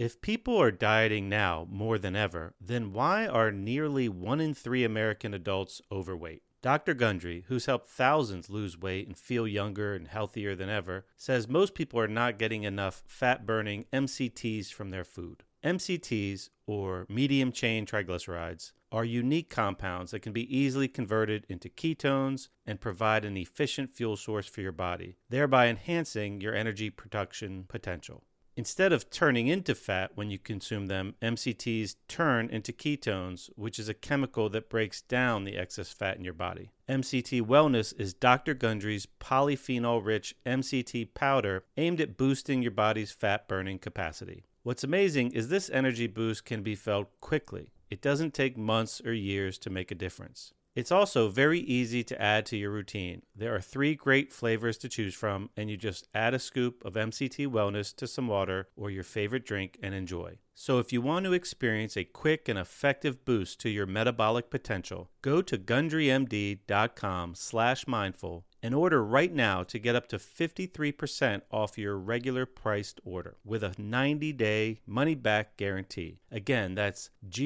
If people are dieting now more than ever, then why are nearly 1 in 3 American adults overweight? Dr. Gundry, who's helped thousands lose weight and feel younger and healthier than ever, says most people are not getting enough fat-burning MCTs from their food. MCTs, or medium-chain triglycerides, are unique compounds that can be easily converted into ketones and provide an efficient fuel source for your body, thereby enhancing your energy production potential. Instead of turning into fat when you consume them, MCTs turn into ketones, which is a chemical that breaks down the excess fat in your body. MCT Wellness is Dr. Gundry's polyphenol-rich MCT powder aimed at boosting your body's fat-burning capacity. What's amazing is this energy boost can be felt quickly. It doesn't take months or years to make a difference. It's also very easy to add to your routine. There are 3 great flavors to choose from, and you just add a scoop of MCT Wellness to some water or your favorite drink and enjoy. So if you want to experience a quick and effective boost to your metabolic potential, go to GundryMD.com/mindful and order right now to get up to 53% off your regular priced order with a 90-day money-back guarantee. Again, that's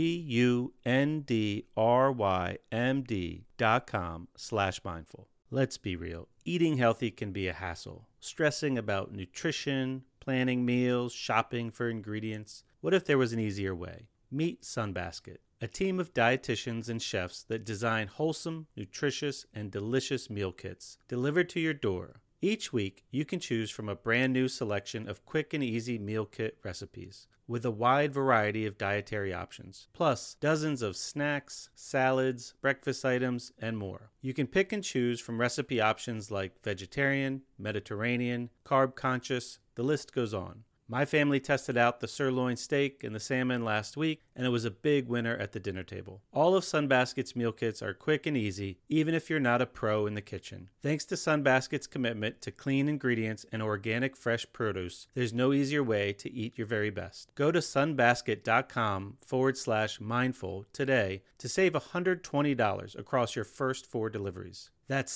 GUNDRYMD.com/mindful. Let's be real. Eating healthy can be a hassle. Stressing about nutrition, planning meals, shopping for ingredients. What if there was an easier way? Meet Sunbasket, a team of dietitians and chefs that design wholesome, nutritious, and delicious meal kits delivered to your door. Each week, you can choose from a brand new selection of quick and easy meal kit recipes with a wide variety of dietary options, plus dozens of snacks, salads, breakfast items, and more. You can pick and choose from recipe options like vegetarian, Mediterranean, carb conscious, the list goes on. My family tested out the sirloin steak and the salmon last week, and it was a big winner at the dinner table. All of Sunbasket's meal kits are quick and easy, even if you're not a pro in the kitchen. Thanks to Sunbasket's commitment to clean ingredients and organic fresh produce, there's no easier way to eat your very best. Go to sunbasket.com/mindful today to save $120 across your first 4 deliveries. That's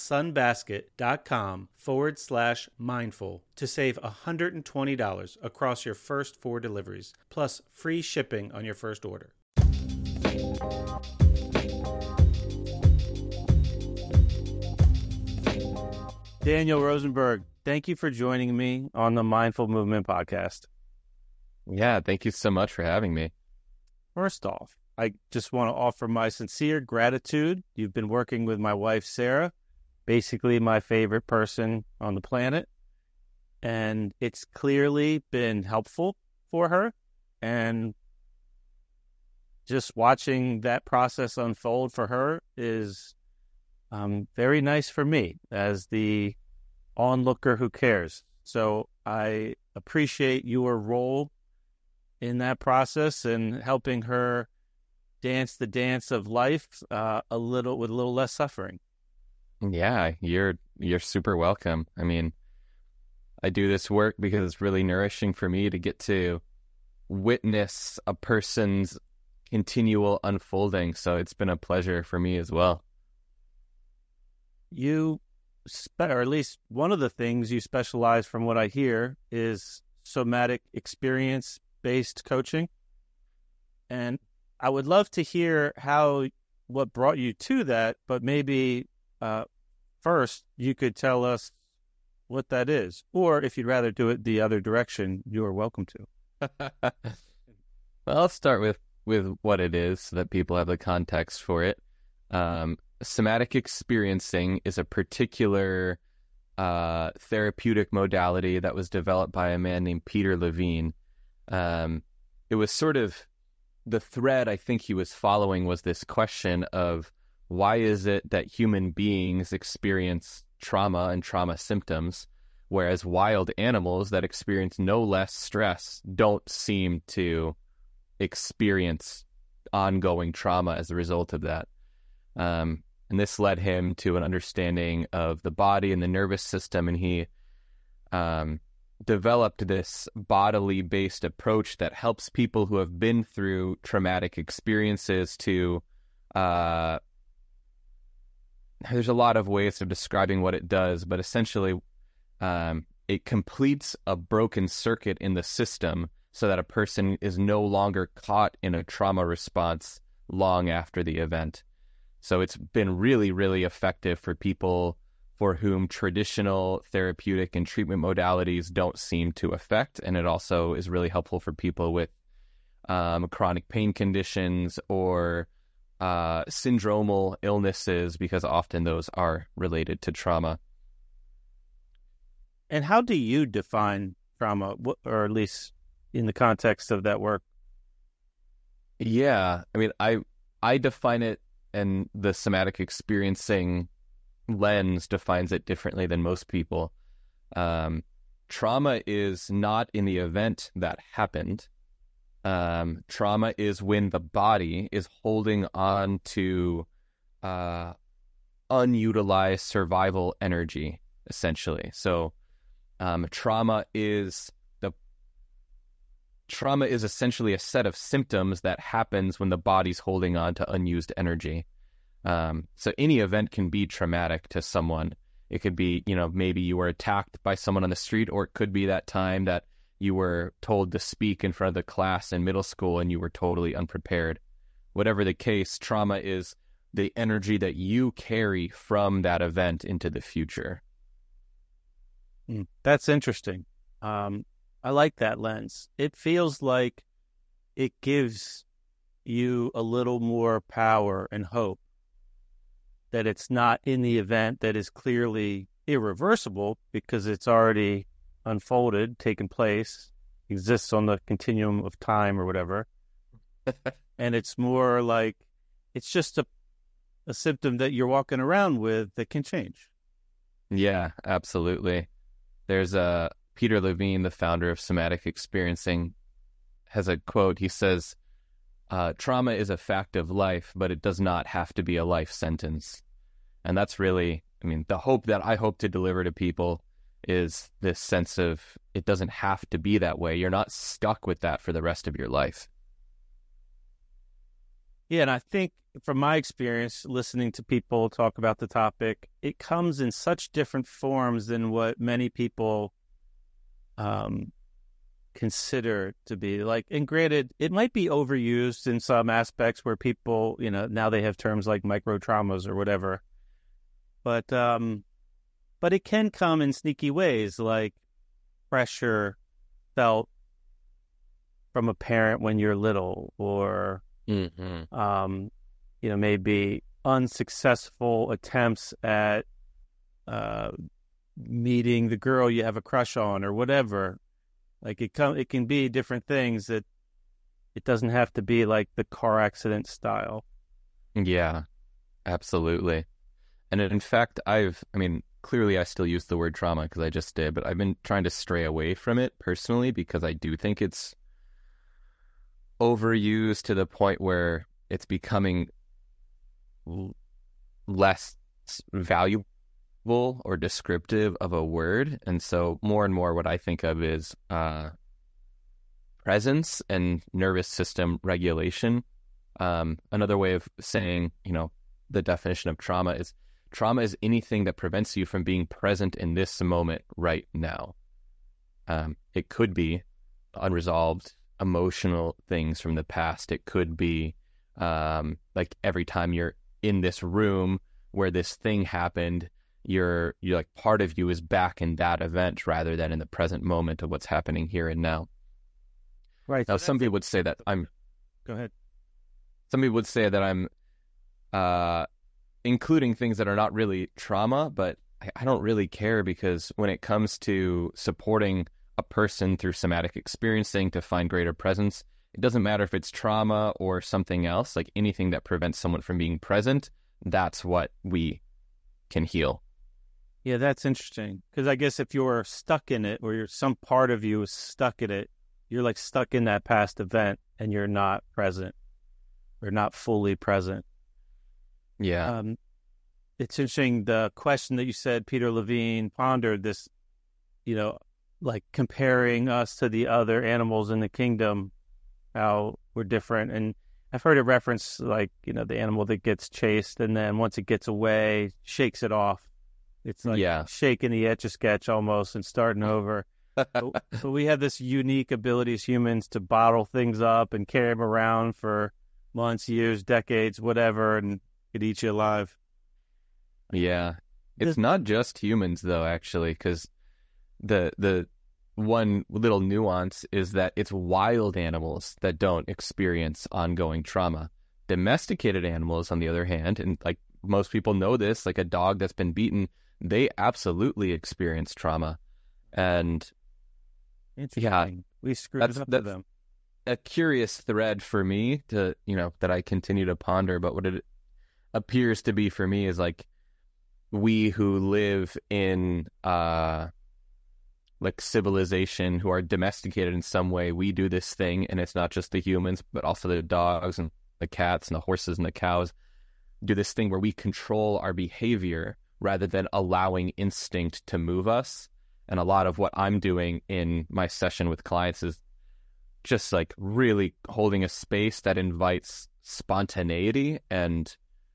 sunbasket.com/mindful to save $120 across your first 4 deliveries, plus free shipping on your first order. Daniel Rosenberg, thank you for joining me on the Mindful Movement podcast. Yeah, thank you so much for having me. First off, I just want to offer my sincere gratitude. You've been working with my wife, Sarah, basically my favorite person on the planet, and it's clearly been helpful for her. And just watching that process unfold for her is very nice for me as the onlooker who cares. So I appreciate your role in that process and helping her dance the dance of life with a little less suffering. Yeah, you're super welcome. I mean, I do this work because it's really nourishing for me to get to witness a person's continual unfolding. So it's been a pleasure for me as well. You, or at least one of the things you specialize, from what I hear, is somatic experience-based coaching. And I would love to hear what brought you to that, but maybe first you could tell us what that is. Or if you'd rather do it the other direction, you are welcome to. Well, I'll start with what it is so that people have the context for it. Somatic experiencing is a particular therapeutic modality that was developed by a man named Peter Levine. It was sort of the thread I think he was following was this question of why is it that human beings experience trauma and trauma symptoms, whereas wild animals that experience no less stress don't seem to experience ongoing trauma as a result of that. And this led him to an understanding of the body and the nervous system, and he developed this bodily-based approach that helps people who have been through traumatic experiences to... there's a lot of ways of describing what it does, but essentially it completes a broken circuit in the system so that a person is no longer caught in a trauma response long after the event. So it's been really, really effective for people for whom traditional therapeutic and treatment modalities don't seem to affect. And it also is really helpful for people with chronic pain conditions or syndromal illnesses, because often those are related to trauma. And how do you define trauma, or at least in the context of that work? Yeah, I mean, I define it, and the somatic experiencing lens defines it differently than most people. Trauma is not in the event that happened. Trauma is when the body is holding on to unutilized survival energy, essentially. So trauma is essentially a set of symptoms that happens when the body's holding on to unused energy. So any event can be traumatic to someone. It could be, maybe you were attacked by someone on the street, or it could be that time that you were told to speak in front of the class in middle school and you were totally unprepared. Whatever the case, trauma is the energy that you carry from that event into the future. That's interesting. I like that lens. It feels like it gives you a little more power and hope that it's not in the event that is clearly irreversible because it's already unfolded, taken place, exists on the continuum of time or whatever. And it's more like it's just a symptom that you're walking around with that can change. Yeah, absolutely. There's Peter Levine, the founder of Somatic Experiencing, has a quote. He says, trauma is a fact of life, but it does not have to be a life sentence. And that's really, the hope that I hope to deliver to people is this sense of it doesn't have to be that way. You're not stuck with that for the rest of your life. Yeah, and I think from my experience listening to people talk about the topic, it comes in such different forms than what many people consider to be. Like, and granted, it might be overused in some aspects where people, now they have terms like micro traumas or whatever. But it can come in sneaky ways, like pressure felt from a parent when you're little, or maybe unsuccessful attempts at meeting the girl you have a crush on, or whatever. Like it can be different things. That it doesn't have to be like the car accident style. Yeah, absolutely. And in fact, clearly I still use the word trauma because I just did, but I've been trying to stray away from it personally because I do think it's overused to the point where it's becoming less valuable or descriptive of a word. And so more and more what I think of is presence and nervous system regulation. Another way of saying, the definition of trauma is anything that prevents you from being present in this moment right now. It could be unresolved emotional things from the past. It could be like every time you're in this room where this thing happened, you're like part of you is back in that event rather than in the present moment of what's happening here and now. Right. Now, some people would say that I'm... Go ahead. Some people would say that I'm including things that are not really trauma, but I don't really care, because when it comes to supporting a person through somatic experiencing to find greater presence, it doesn't matter if it's trauma or something else. Like anything that prevents someone from being present, that's what we can heal. Yeah, that's interesting, because I guess if you're stuck in it, or some part of you is stuck in it, you're like stuck in that past event and you're not present, or not fully present. Yeah. It's interesting, the question that you said Peter Levine pondered, this, like comparing us to the other animals in the kingdom, how we're different. And I've heard it reference like, the animal that gets chased and then once it gets away, shakes it off. It's like shaking the Etch-a-Sketch almost and starting over. But we have this unique ability as humans to bottle things up and carry them around for months, years, decades, whatever, and it eats you alive. Yeah. This- It's not just humans though, actually, because the one little nuance is that it's wild animals that don't experience ongoing trauma. Domesticated animals, on the other hand, and like most people know this, like a dog that's been beaten, they absolutely experience trauma. And Interesting. We screwed it up to that's them. a curious thread for me to, that I continue to ponder. But what it appears to be for me is like we who live in like civilization, who are domesticated in some way, we do this thing, and it's not just the humans, but also the dogs and the cats and the horses and the cows do this thing where we control our behavior rather than allowing instinct to move us. And a lot of what I'm doing in my session with clients is just like really holding a space that invites spontaneity and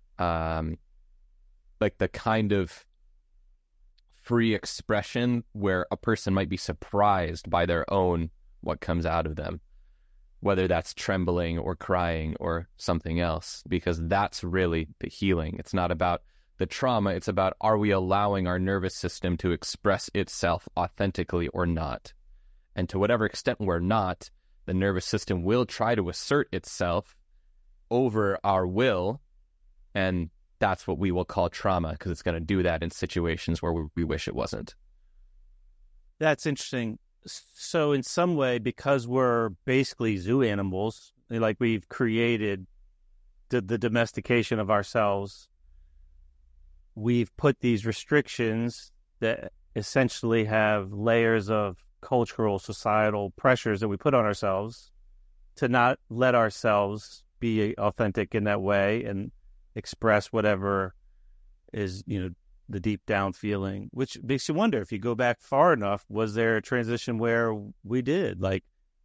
like the kind of free expression where a person might be surprised by their own what comes out of them, whether that's trembling or crying or something else, because that's really the healing. It's not about the trauma. It's about, are we allowing our nervous system to express itself authentically or not? And to whatever extent we're not, the nervous system will try to assert itself over our will, and that's what we will call trauma, because it's going to do that in situations where we wish it wasn't. That's interesting. So in some way, because we're basically zoo animals, like we've created the domestication of ourselves, we've put these restrictions that essentially have layers of cultural, societal pressures that we put on ourselves to not let ourselves be authentic in that way and express whatever is, the deep down feeling, which makes you wonder, if you go back far enough, was there a transition where we did, like,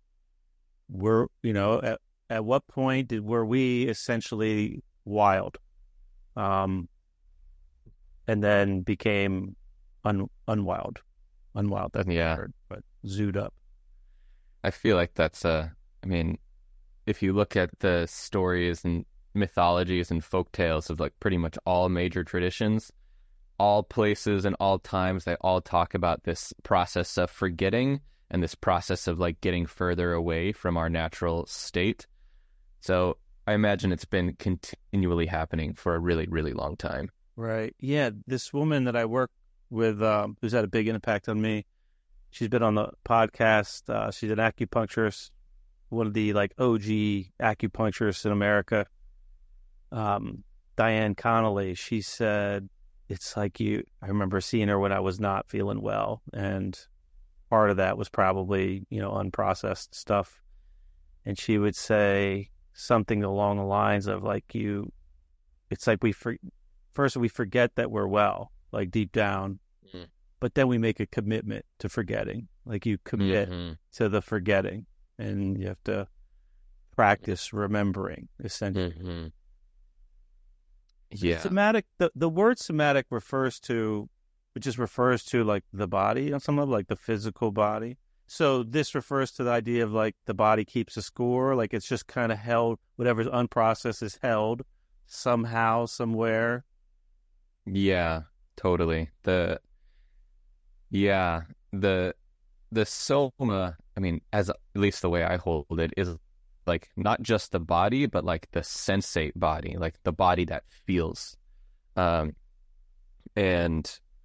at what point were we essentially wild, and then became unwild. That's the word, but zooed up. I feel like that's if you look at the stories and mythologies and folk tales of like pretty much all major traditions, all places and all times, they all talk about this process of forgetting and this process of like getting further away from our natural state. So I imagine it's been continually happening for a really, really long time. Right. Yeah. This woman that I work with, who's had a big impact on me, she's been on the podcast. She's an acupuncturist, one of the like OG acupuncturists in America. Diane Connolly, she said, it's like I remember seeing her when I was not feeling well. And part of that was probably, unprocessed stuff. And she would say something along the lines of like, it's like first we forget that we're well, like deep down, but then we make a commitment to forgetting. Like you commit to the forgetting, and you have to practice remembering, essentially. Yeah. Somatic, the word somatic refers to like the body on some level, like the physical body. So this refers to the idea of like the body keeps a score, like it's just kind of held, whatever's unprocessed is held somehow, somewhere. Yeah, totally. The soma, as at least the way I hold it, is like not just the body, but like the sensate body, like the body that feels. And an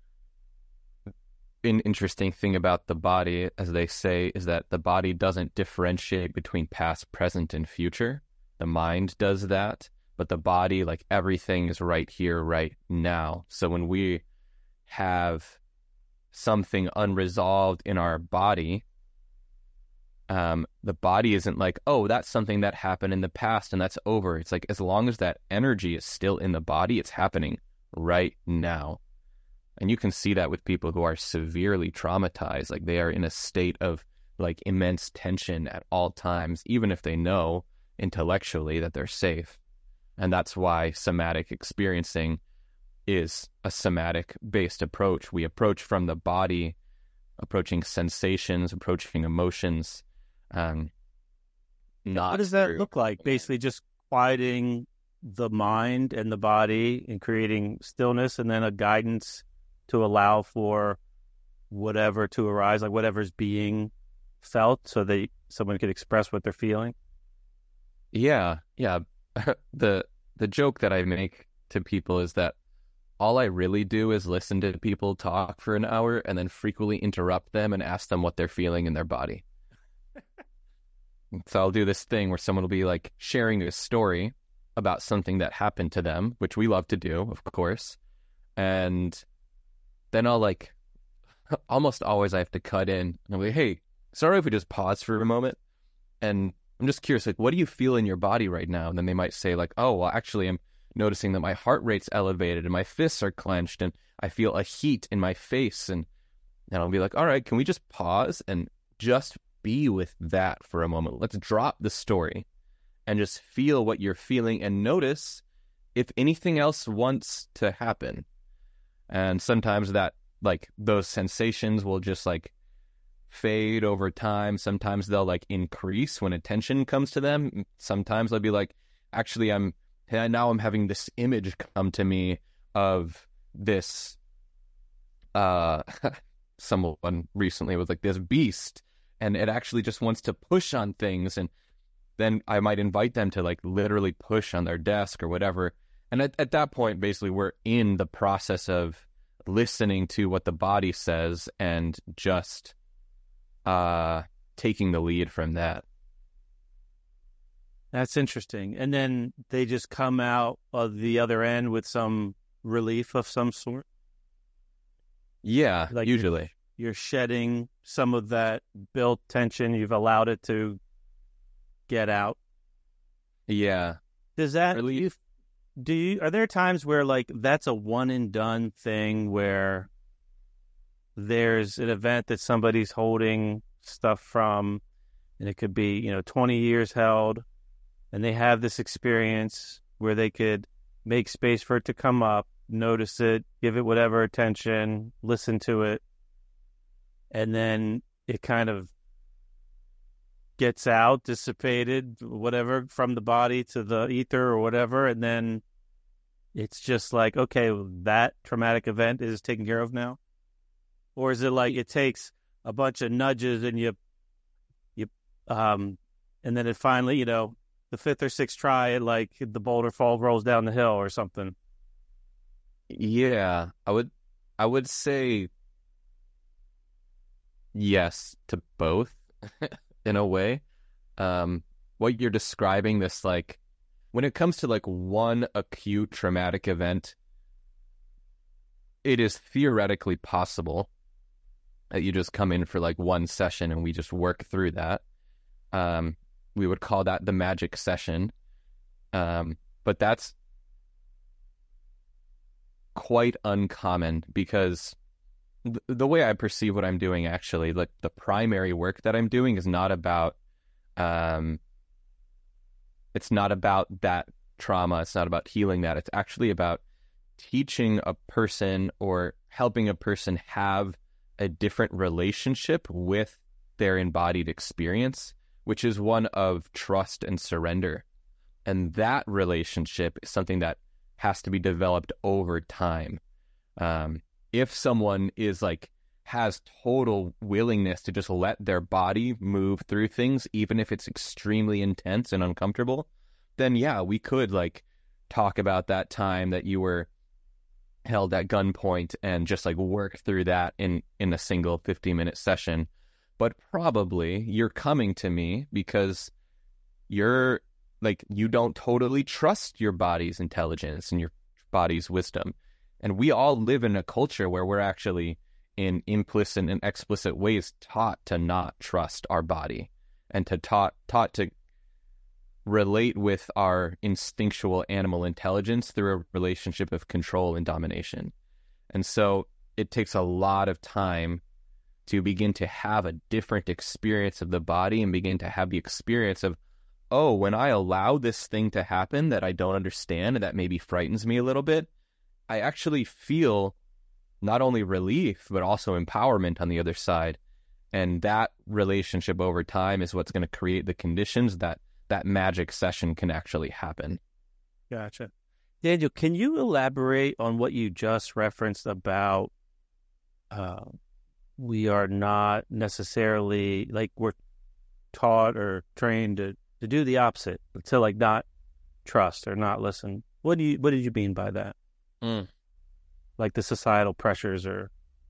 interesting thing about the body, as they say, is that the body doesn't differentiate between past, present, and future. The mind does that, but the body, like everything, is right here, right now. So when we have something unresolved in our body, the body isn't like, oh, that's something that happened in the past and that's over. It's like, as long as that energy is still in the body, it's happening right now. And you can see that with people who are severely traumatized. Like they are in a state of like immense tension at all times, even if they know intellectually that they're safe. And that's why somatic experiencing is a somatic based approach. We approach from the body approaching sensations, approaching emotions. Not What does that through. look like? Basically, just quieting the mind and the body and creating stillness, and then a guidance to allow for whatever to arise, like whatever's being felt, so that someone could express what they're feeling. Yeah. The joke that I make to people is that all I really do is listen to people talk for an hour and then frequently interrupt them and ask them what they're feeling in their body. So I'll do this thing where someone will be like sharing a story about something that happened to them, which we love to do, of course. And then I'll like, almost always I have to cut in and I'll be like, hey, sorry if we just pause for a moment. And I'm just curious, like, what do you feel in your body right now? And then they might say like, oh, well, actually I'm noticing that my heart rate's elevated and my fists are clenched and I feel a heat in my face. And I'll be like, all right, can we just pause and just be with that for a moment? Let's drop the story and just feel what you're feeling and notice if anything else wants to happen. And sometimes that, like, those sensations will just like fade over time. Sometimes they'll like increase when attention comes to them. Sometimes they'll be like, actually, now I'm having this image come to me of this, someone recently was like this beast, and it actually just wants to push on things. And then I might invite them to like literally push on their desk or whatever. And at that point, basically, we're in the process of listening to what the body says and just taking the lead from that. That's interesting. And then they just come out of the other end with some relief of some sort. Yeah, Like usually. You're shedding some of that built tension. You've allowed it to get out. Yeah. Does that Relief. are there times where like that's a one and done thing where there's an event that somebody's holding stuff from, and it could be, 20 years held, and they have this experience where they could make space for it to come up, notice it, give it whatever attention, listen to it, and then it kind of gets out, dissipated, whatever, from the body to the ether or whatever, and then it's just like, okay, that traumatic event is taken care of now? Or is it like it takes a bunch of nudges and you and then it finally, the fifth or sixth try, it like the boulder rolls down the hill or something? Yeah, I would say yes to both in a way. What you're describing, this like when it comes to like one acute traumatic event, it is theoretically possible that you just come in for like one session and we just work through that. We would call that the magic session. But that's quite uncommon because the way I perceive what I'm doing, actually, like the primary work that I'm doing is not about, it's not about that trauma. It's not about healing that. It's actually about teaching a person or helping a person have a different relationship with their embodied experience, which is one of trust and surrender. And that relationship is something that has to be developed over time. If someone is like, has total willingness to just let their body move through things, even if it's extremely intense and uncomfortable, then yeah, we could like talk about that time that you were held at gunpoint and just like work through that in a single 15-minute session. But probably you're coming to me because you're like, you don't totally trust your body's intelligence and your body's wisdom. And we all live in a culture where we're actually in implicit and explicit ways taught to not trust our body and to taught to relate with our instinctual animal intelligence through a relationship of control and domination. And so it takes a lot of time to begin to have a different experience of the body and begin to have the experience of, oh, when I allow this thing to happen that I don't understand and that maybe frightens me a little bit, I actually feel not only relief, but also empowerment on the other side. And that relationship over time is what's going to create the conditions that that magic session can actually happen. Gotcha. Daniel, can you elaborate on what you just referenced about we are not necessarily, like, we're taught or trained to do the opposite, to like not trust or not listen? What did you mean by that? Like the societal pressures or...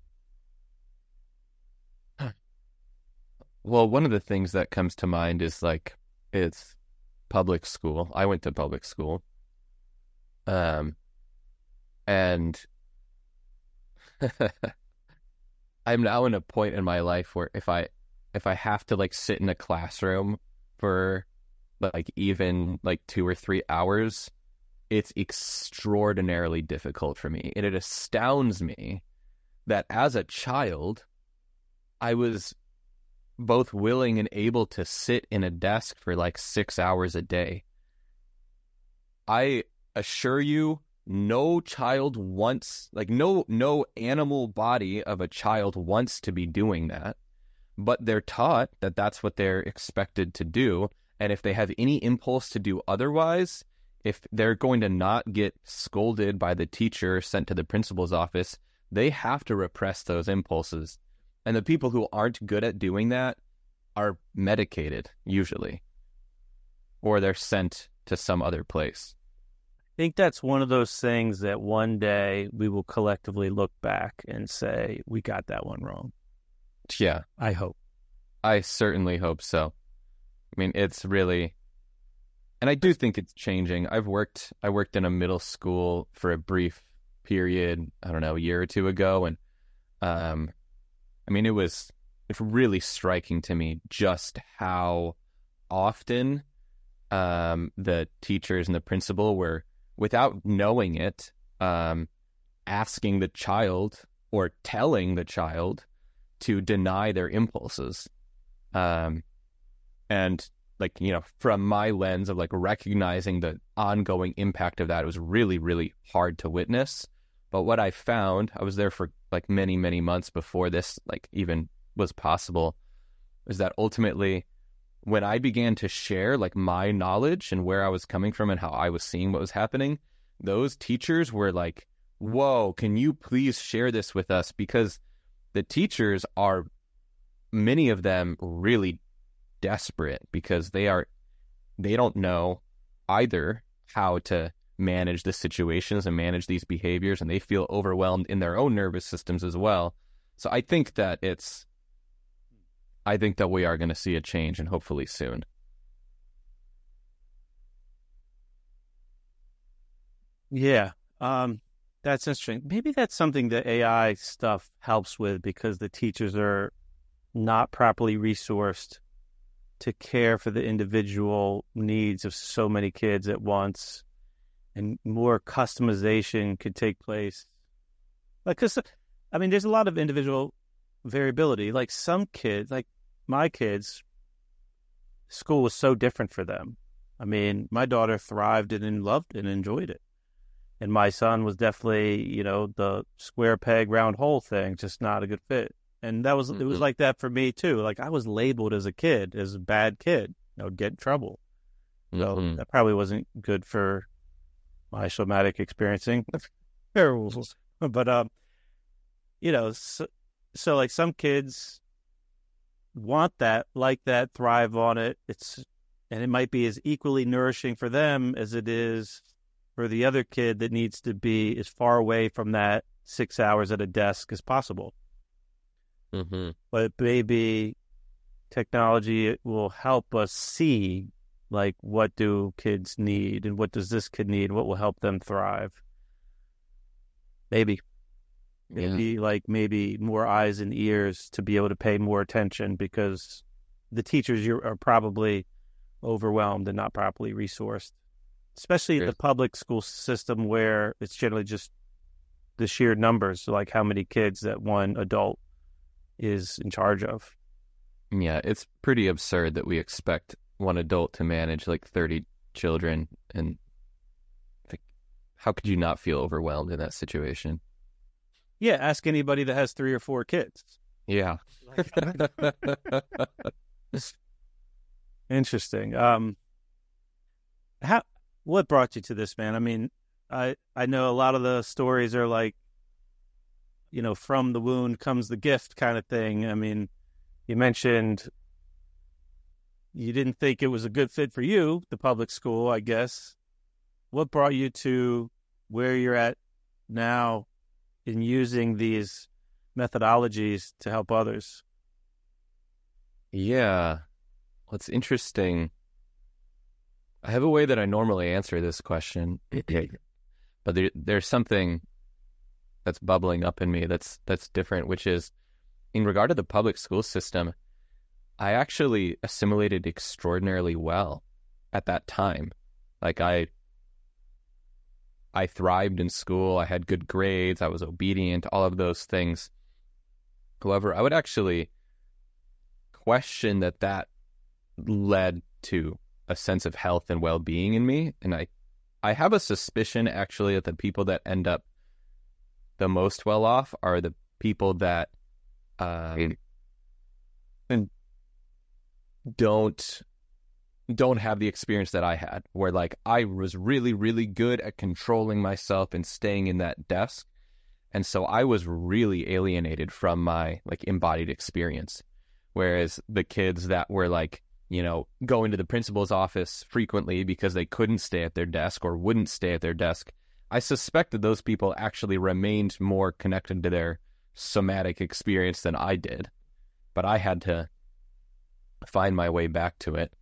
Well, one of the things that comes to mind is like, it's public school. I went to public school. And I'm now in a point in my life where if I have to like sit in a classroom for like even like 2 or 3 hours, it's extraordinarily difficult for me. And it astounds me that as a child, I was both willing and able to sit in a desk for like 6 hours a day. I assure you, no child wants, like no animal body of a child wants to be doing that, but they're taught that that's what they're expected to do. And if they have any impulse to do otherwise, if they're going to not get scolded by the teacher, sent to the principal's office, they have to repress those impulses. And the people who aren't good at doing that are medicated, usually, or they're sent to some other place. I think that's one of those things that one day we will collectively look back and say, we got that one wrong. Yeah. I hope. I certainly hope so. I mean, it's really, and I do think it's changing. I worked in a middle school for a brief period, I don't know, a year or two ago. And, I mean, it's really striking to me just how often, the teachers and the principal were, without knowing it, asking the child or telling the child to deny their impulses. And like, you know, from my lens of like recognizing the ongoing impact of that, it was really, really hard to witness. But what I found, I was there for like many, many months before this like even was possible, is that ultimately when I began to share like my knowledge and where I was coming from and how I was seeing what was happening, those teachers were like, whoa, can you please share this with us? Because the teachers are, many of them, really desperate because they don't know either how to manage the situations and manage these behaviors, and they feel overwhelmed in their own nervous systems as well. So I think that we are going to see a change, and hopefully soon. Yeah. That's interesting. Maybe that's something that AI stuff helps with, because the teachers are not properly resourced to care for the individual needs of so many kids at once, and more customization could take place. Like, 'cause, I mean, there's a lot of individual variability. Like some kids, like my kids, school was so different for them. I mean, my daughter thrived and loved and enjoyed it. And my son was definitely, you know, the square peg, round hole thing, just not a good fit. And that was, it was like that for me too. Like I was labeled as a kid, as a bad kid, I would get in trouble. So that probably wasn't good for my somatic experiencing. But, you know, so like some kids want that, like that, thrive on it. And it might be as equally nourishing for them as it is for the other kid that needs to be as far away from that 6 hours at a desk as possible. But maybe technology will help us see, like, what do kids need and what does this kid need? What will help them thrive? Maybe more eyes and ears to be able to pay more attention, because the teachers are probably overwhelmed and not properly resourced, especially the public school system, where it's generally just the sheer numbers, like how many kids that one adult is in charge of. Yeah, it's pretty absurd that we expect one adult to manage like 30 children, and how could you not feel overwhelmed in that situation? Yeah, ask anybody that has 3 or 4 kids. Yeah. Interesting. What brought you to this, man? I mean, I know a lot of the stories are like, from the wound comes the gift kind of thing. I mean, you mentioned you didn't think it was a good fit for you, the public school, I guess. What brought you to where you're at now in using these methodologies to help others? Yeah. What's interesting, I have a way that I normally answer this question, but there's something that's bubbling up in me that's different, which is in regard to the public school system. I actually assimilated extraordinarily well at that time. Like I thrived in school. I had good grades. I was obedient, all of those things. However, I would actually question that led to a sense of health and well-being in me. And I have a suspicion actually that the people that end up the most well off are the people that don't have the experience that I had, where like I was really, really good at controlling myself and staying in that desk. And so I was really alienated from my like embodied experience. Whereas the kids that were like, going to the principal's office frequently because they couldn't stay at their desk or wouldn't stay at their desk, I suspected those people actually remained more connected to their somatic experience than I did. But I had to find my way back to it,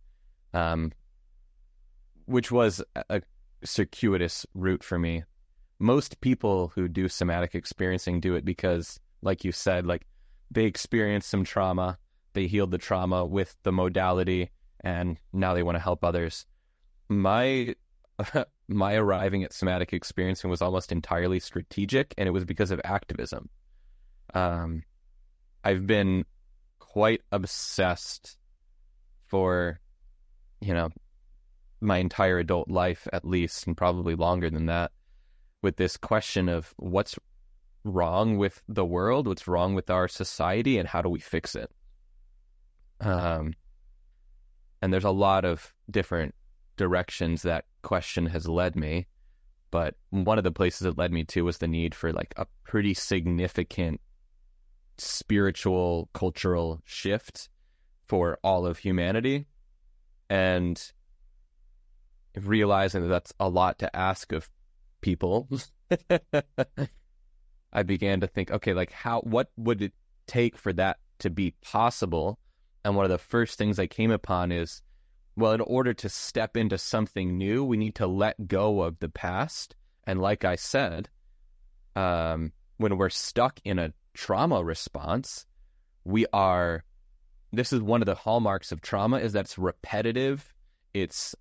which was a circuitous route for me. Most people who do somatic experiencing do it because, like you said, like they experienced some trauma, they healed the trauma with the modality, and now they want to help others. My arriving at somatic experiencing was almost entirely strategic, and it was because of activism. I've been quite obsessed for, my entire adult life, at least, and probably longer than that, with this question of what's wrong with the world, what's wrong with our society, and how do we fix it? And there's a lot of different directions that question has led me, but one of the places it led me to was the need for like a pretty significant spiritual, cultural shift for all of humanity, and realizing that that's a lot to ask of people. I began to think, okay, like what would it take for that to be possible? And one of the first things I came upon is, well, in order to step into something new, we need to let go of the past. And like I said, when we're stuck in a trauma response, this is one of the hallmarks of trauma, is that it's repetitive. It's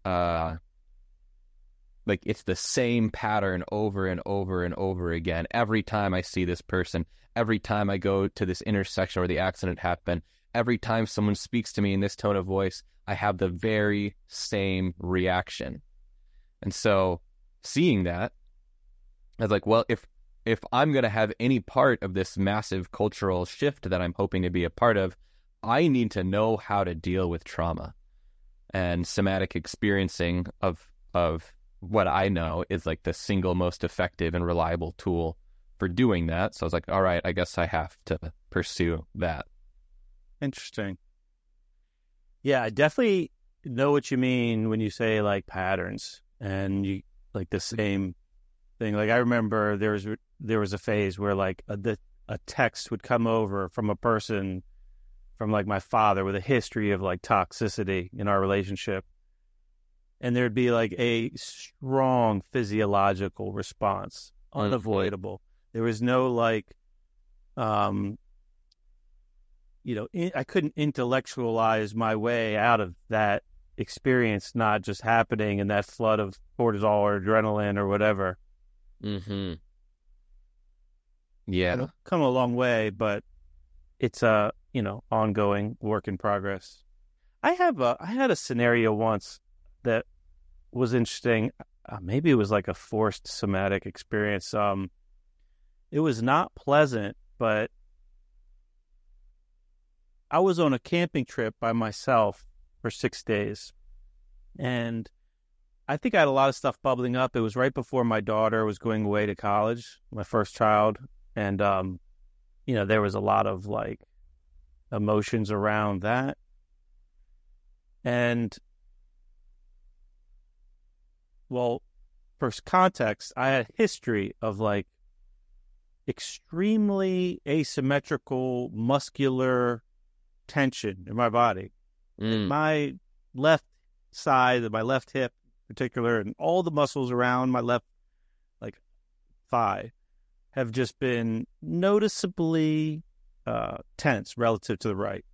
like it's the same pattern over and over and over again. Every time I see this person, every time I go to this intersection where the accident happened, every time someone speaks to me in this tone of voice, I have the very same reaction. And so seeing that, I was like, well, if I'm going to have any part of this massive cultural shift that I'm hoping to be a part of, I need to know how to deal with trauma. And somatic experiencing of what I know is like the single most effective and reliable tool for doing that. So I was like, all right, I guess I have to pursue that. Interesting. Yeah, I definitely know what you mean when you say like patterns and you like the same thing. Like I remember there was a phase where like a text would come over from a person from like my father with a history of like toxicity in our relationship. And there'd be like a strong physiological response, unavoidable. There was no like, I couldn't intellectualize my way out of that experience not just happening in that flood of cortisol or adrenaline or whatever. Mm-hmm. Yeah. Come a long way, but it's a, ongoing work in progress. I had a scenario once that was interesting. Maybe it was like a forced somatic experience. it was not pleasant, but I was on a camping trip by myself for 6 days. And I think I had a lot of stuff bubbling up. It was right before my daughter was going away to college, my first child. And, there was a lot of like emotions around that. And, well, for context, I had a history of like extremely asymmetrical muscular tension in my body. My left side, my left hip in particular, and all the muscles around my left like thigh have just been noticeably tense relative to the right.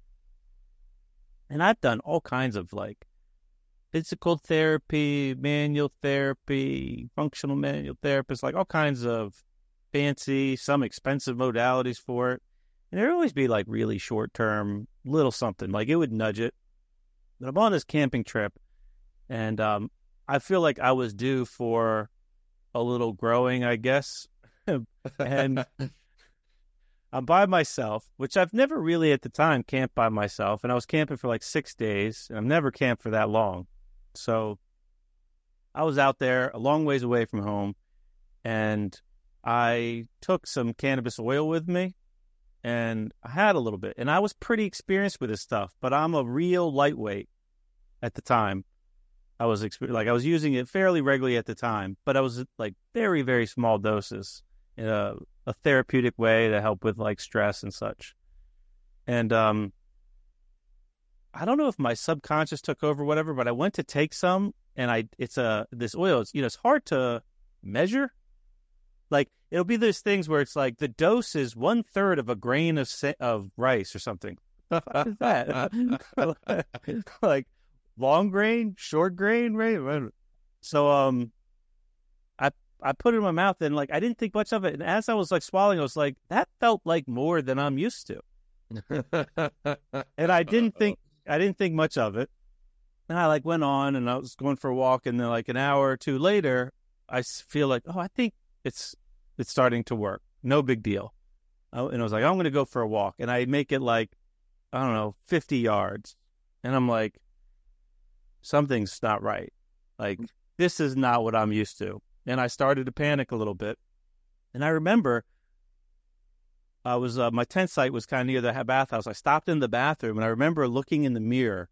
And I've done all kinds of like physical therapy, manual therapy, functional manual therapists, like all kinds of fancy, some expensive modalities for it. And there'd always be like really short term, little something, like it would nudge it. But I'm on this camping trip, and I feel like I was due for a little growing, I guess. And I'm by myself, which I've never really at the time camped by myself. And I was camping for like 6 days, and I've never camped for that long. So I was out there a long ways away from home, and I took some cannabis oil with me, and I had a little bit. And I was pretty experienced with this stuff, but I'm a real lightweight at the time. I was using it fairly regularly at the time, but I was like very, very small doses in a therapeutic way to help with like stress and such. And I don't know if my subconscious took over or whatever, but I went to take some, and this oil, it's hard to measure. Like it'll be those things where it's like the dose is 1/3 of a grain of rice or something. What is that? Like long grain, short grain, right? So I put it in my mouth, and like I didn't think much of it. And as I was like swallowing, I was like, that felt like more than I'm used to. And I didn't think much of it. And I like went on, and I was going for a walk, and then like an hour or two later, I feel like, I think it's starting to work. No big deal. And I was like, I'm going to go for a walk, and I make it like, I don't know, 50 yards. And I'm like, something's not right. Like, this is not what I'm used to. And I started to panic a little bit. And I remember my tent site was kind of near the bathhouse. I stopped in the bathroom, and I remember looking in the mirror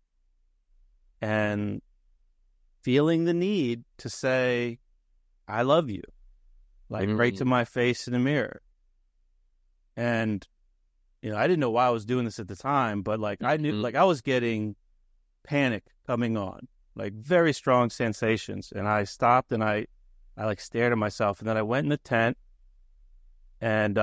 and feeling the need to say, I love you, like right to my face in the mirror. And, I didn't know why I was doing this at the time, but like I knew, like I was getting panic coming on, like very strong sensations. And I stopped, and I like stared at myself, and then I went in the tent, and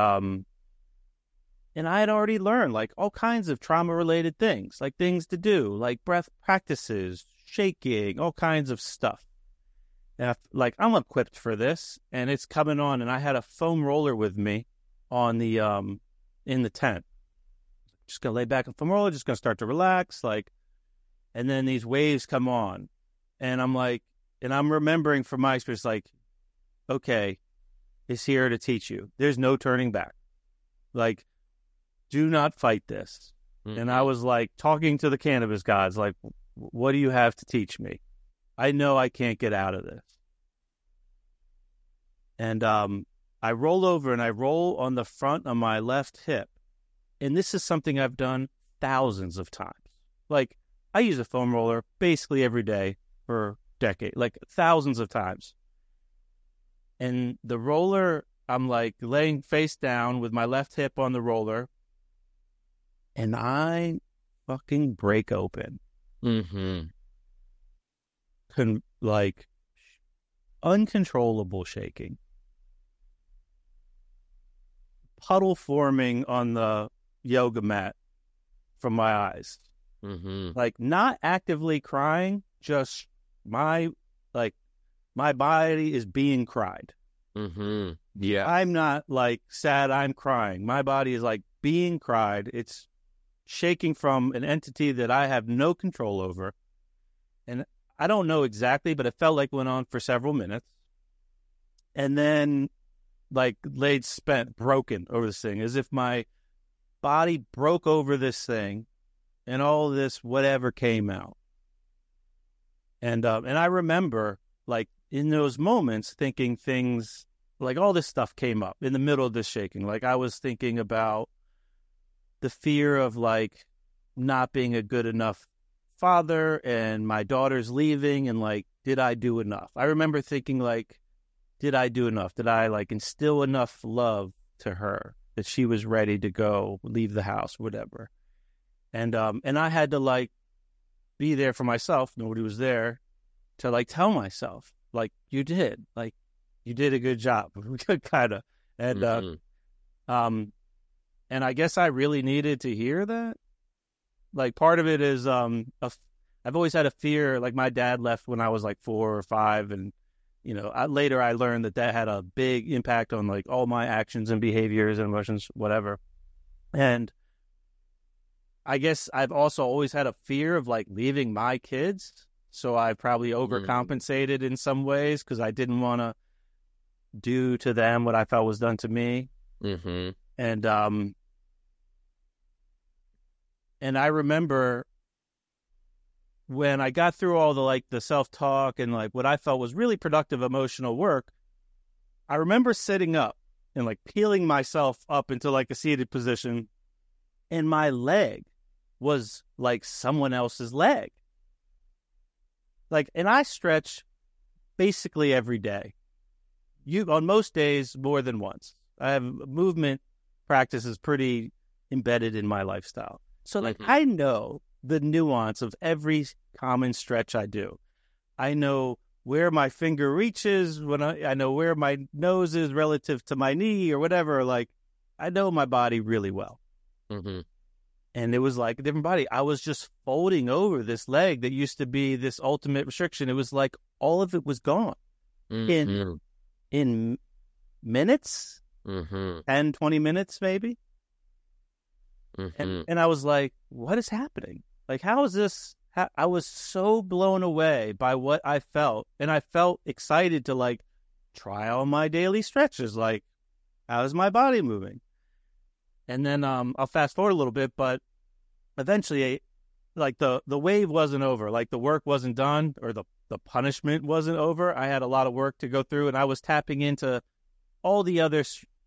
I had already learned like all kinds of trauma related things, like things to do, like breath practices, shaking, all kinds of stuff. And I'm equipped for this, and it's coming on. And I had a foam roller with me on the in the tent. Just gonna lay back on foam roller, just gonna start to relax, like. And then these waves come on, and I'm like, and I'm remembering from my experience, like, okay, it's here to teach you. There's no turning back. Like, do not fight this. And I was like talking to the cannabis gods, like, what do you have to teach me? I know I can't get out of this. And I roll over, and I roll on the front of my left hip. And this is something I've done thousands of times. Like, I use a foam roller basically every day for decades, like thousands of times. And the roller, I'm like laying face down with my left hip on the roller, and I fucking break open. Like uncontrollable shaking. Puddle forming on the yoga mat from my eyes. Like not actively crying, just my body is being cried. Yeah. I'm not like sad, I'm crying. My body is like being cried. It's shaking from an entity that I have no control over. And I don't know exactly, but it felt like it went on for several minutes. And then like laid spent, broken over this thing, as if my body broke over this thing and all this whatever came out. And I remember, like, in those moments thinking things, like all this stuff came up in the middle of this shaking. Like I was thinking about the fear of like not being a good enough father and my daughter's leaving, and like, did I do enough? I remember thinking like, did I do enough? Did I like instill enough love to her that she was ready to go leave the house, whatever? And I had to like be there for myself. Nobody was there to like tell myself, like, you did a good job, kind of. And and I guess I really needed to hear that. Like part of it is I've always had a fear. Like my dad left when I was like 4 or 5, and later I learned that had a big impact on like all my actions and behaviors and emotions, whatever. And I guess I've also always had a fear of like leaving my kids. So I probably overcompensated in some ways because I didn't want to do to them what I felt was done to me. Mm-hmm. And I remember when I got through all the self-talk and like what I felt was really productive emotional work, I remember sitting up and like peeling myself up into like a seated position, and my leg was like someone else's leg. Like, and I stretch basically every day. On most days, more than once. I have movement practices pretty embedded in my lifestyle. So like, I know the nuance of every common stretch I do. I know where my finger reaches when I know where my nose is relative to my knee or whatever. Like, I know my body really well. Mm-hmm. And it was like a different body. I was just folding over this leg that used to be this ultimate restriction. It was like all of it was gone in minutes, 10, 20 minutes maybe. And I was like, what is happening? Like, how is this? I was so blown away by what I felt. And I felt excited to like try all my daily stretches. Like, how is my body moving? And then I'll fast forward a little bit, but eventually, like the wave wasn't over. Like the work wasn't done, or the punishment wasn't over. I had a lot of work to go through, and I was tapping into all the other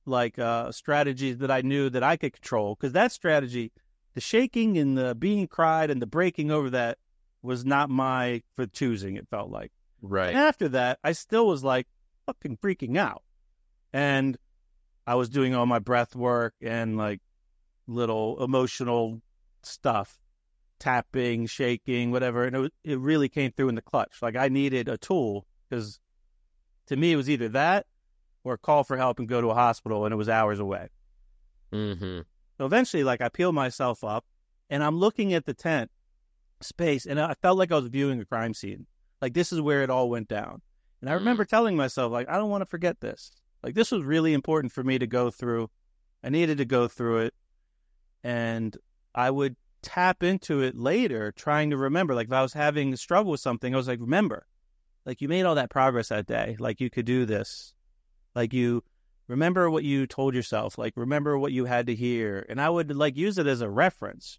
strategies that I knew that I could control. Because that strategy, the shaking and the being cried and the breaking over, that was not my for choosing, it felt like. Right. And after that, I still was like fucking freaking out. And I was doing all my breath work and like little emotional stuff, tapping, shaking, whatever. And it really came through in the clutch. Like I needed a tool, because to me it was either that or call for help and go to a hospital, and it was hours away. Mm-hmm. So eventually, like, I peeled myself up and I'm looking at the tent space, and I felt like I was viewing a crime scene. Like, this is where it all went down. And I remember telling myself, like, I don't want to forget this. Like, this was really important for me to go through. I needed to go through it. And I would tap into it later, trying to remember. Like, if I was having a struggle with something, I was like, remember, like, you made all that progress that day. Like, you could do this. Like, you remember what you told yourself. Like, remember what you had to hear. And I would, like, use it as a reference.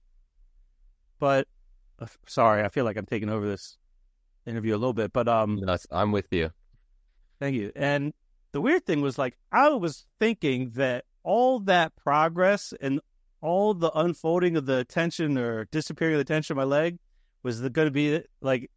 But, sorry, I feel like I'm taking over this interview a little bit. But I'm with you. Thank you. And the weird thing was, like, I was thinking that all that progress and all the unfolding of the tension or disappearing of the tension of my leg was going to be, like,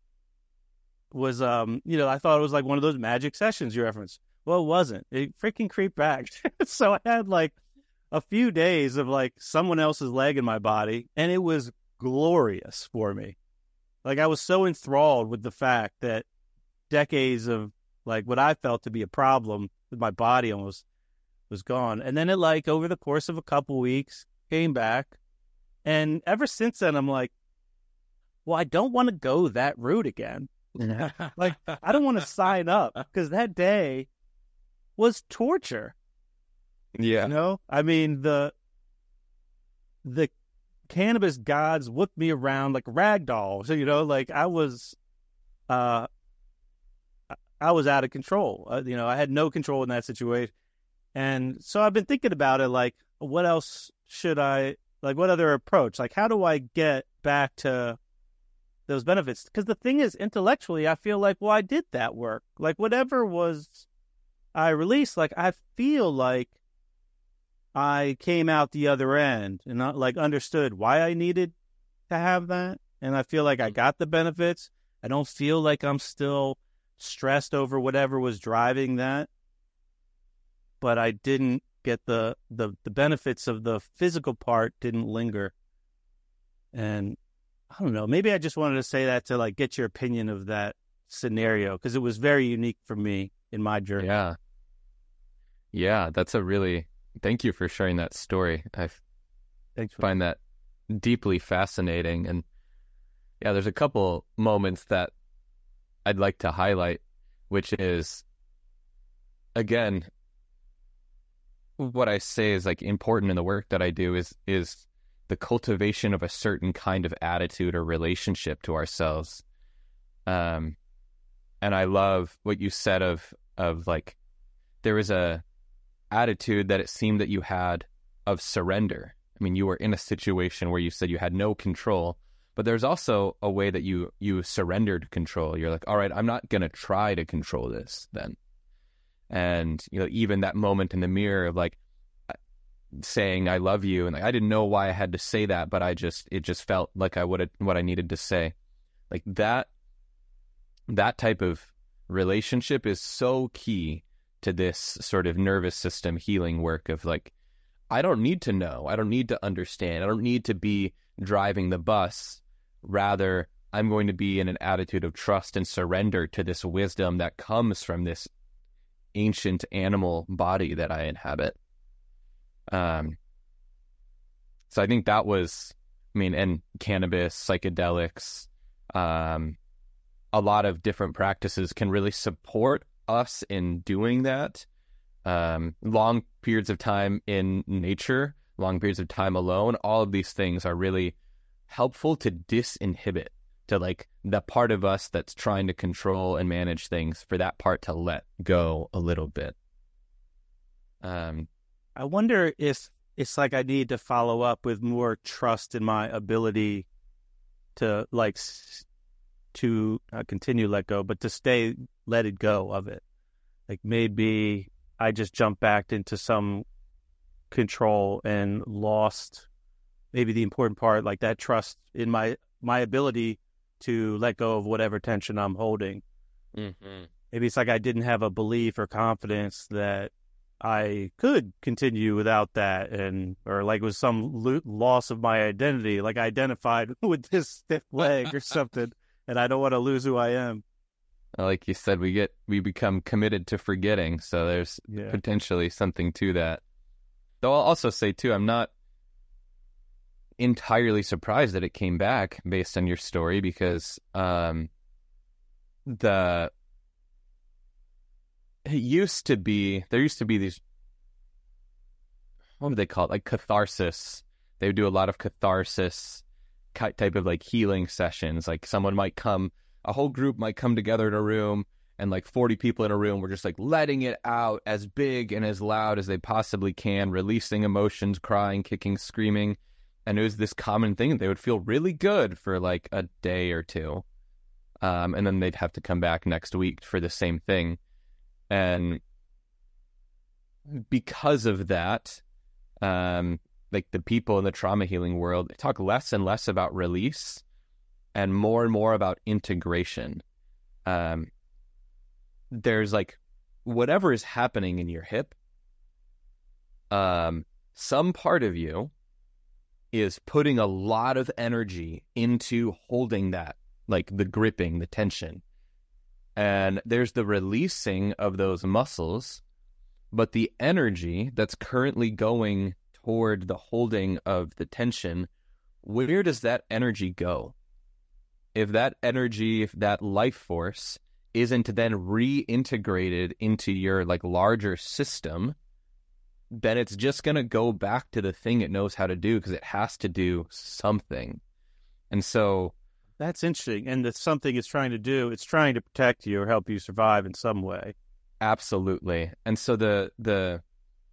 was, I thought it was like one of those magic sessions you referenced. Well, it wasn't. It freaking creeped back. So I had like a few days of like someone else's leg in my body, and it was glorious for me. Like, I was so enthralled with the fact that decades of like what I felt to be a problem with my body almost was gone. And then it, like, over the course of a couple weeks, came back. And ever since then, I'm like, well, I don't want to go that route again. Like, I don't want to sign up, because that day was torture. Yeah. You know? I mean, the cannabis gods whipped me around like a rag doll. So, like, I was out of control. I had no control in that situation. And so I've been thinking about it, like, what else should I, like, what other approach? Like, how do I get back to those benefits? Because the thing is, intellectually, I feel like, well, I did that work. Like, whatever was I released, like, I feel like I came out the other end and not like understood why I needed to have that. And I feel like I got the benefits. I don't feel like I'm still stressed over whatever was driving that. But I didn't get the benefits of the physical part didn't linger. And I don't know, maybe I just wanted to say that to like get your opinion of that scenario, because it was very unique for me in my journey. Yeah. Yeah, that's a really, thank you for sharing that story. Thanks for find that deeply fascinating. And yeah, there's a couple moments that I'd like to highlight, which is, again, what I say is like important in the work that I do is the cultivation of a certain kind of attitude or relationship to ourselves. And I love what you said of like, there was a attitude that it seemed that you had of surrender. I mean, you were in a situation where you said you had no control, but there's also a way that you surrendered control. You're like, all right, I'm not going to try to control this then. And, you know, even that moment in the mirror of like saying, I love you. And like, I didn't know why I had to say that, but it just felt like what I needed to say. Like that type of relationship is so key to this sort of nervous system healing work of like, I don't need to know. I don't need to understand. I don't need to be driving the bus. Rather, I'm going to be in an attitude of trust and surrender to this wisdom that comes from this ancient animal body that I inhabit. So I think that was, I mean, and cannabis, psychedelics, a lot of different practices can really support us in doing that. Long periods of time in nature, long periods of time alone, all of these things are really helpful to disinhibit, to like the part of us that's trying to control and manage things, for that part to let go a little bit. I wonder if it's like I need to follow up with more trust in my ability to like to continue let go, but to let it go of it. Like maybe I just jumped back into some control and lost maybe the important part, like that trust in my ability to let go of whatever tension I'm holding. Mm-hmm. Maybe it's like I didn't have a belief or confidence that I could continue without that, or like it was some loss of my identity, like I identified with this stiff leg or something, and I don't want to lose who I am. Like you said, we become committed to forgetting, so there's potentially something to that. Though I'll also say too, I'm not entirely surprised that it came back based on your story, because there used to be these, what would they call it, like catharsis. They would do a lot of catharsis type of like healing sessions. Like a whole group might come together in a room, and like 40 people in a room were just like letting it out as big and as loud as they possibly can, releasing emotions, crying, kicking, screaming. And it was this common thing. They would feel really good for like a day or two. And then they'd have to come back next week for the same thing. And because of that, like the people in the trauma healing world, they talk less and less about release and more about integration. There's like whatever is happening in your hip, some part of you is putting a lot of energy into holding that, like the gripping, the tension. And there's the releasing of those muscles, but the energy that's currently going toward the holding of the tension, where does that energy go? If that life force isn't then reintegrated into your like larger system, then it's just going to go back to the thing it knows how to do, because it has to do something. And so that's interesting. And the something it's trying to do, it's trying to protect you or help you survive in some way. Absolutely. And so the